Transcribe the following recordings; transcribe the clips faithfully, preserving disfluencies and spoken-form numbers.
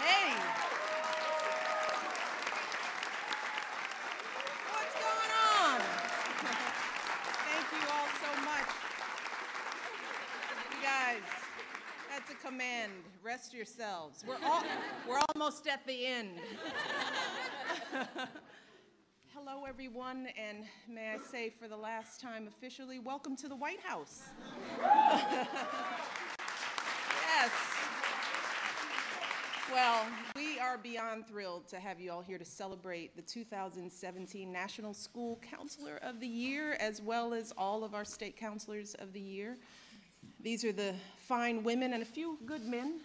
Hey, what's going on? Thank you all so much. You guys, that's a command. Rest yourselves. We're all we're almost at the end. Hello, everyone, and may I say for the last time officially, welcome to the White House. Yes. Well, we are beyond thrilled to have you all here to celebrate the two thousand seventeen National School Counselor of the Year, as well as all of our state counselors of the year. These are the fine women and a few good men.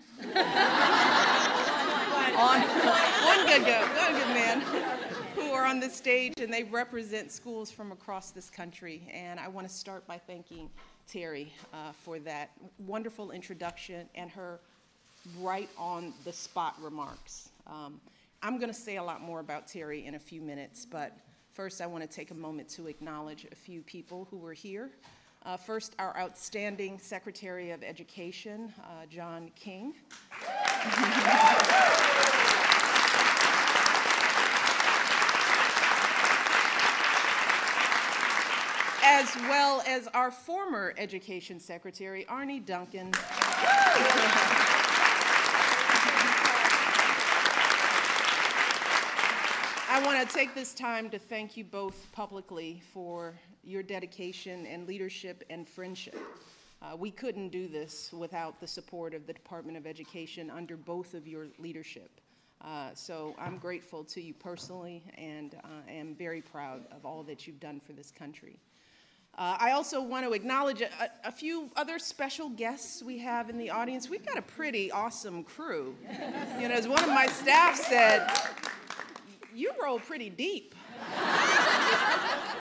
on, one good, good, one good man who are on this stage, and they represent schools from across this country. And I want to start by thanking Terry uh, for that wonderful introduction and her right on the spot remarks. Um, I'm going to say a lot more about Terry in a few minutes, but first I want to take a moment to acknowledge a few people who were here. Uh, first, our outstanding Secretary of Education, uh, John King. As well as our former Education Secretary, Arne Duncan. I want to take this time to thank you both publicly for your dedication and leadership and friendship. Uh, we couldn't do this without the support of the Department of Education under both of your leadership. Uh, so I'm grateful to you personally, and uh, am very proud of all that you've done for this country. Uh, I also want to acknowledge a, a few other special guests we have in the audience. We've got a pretty awesome crew. You know, as one of my staff said, you roll pretty deep.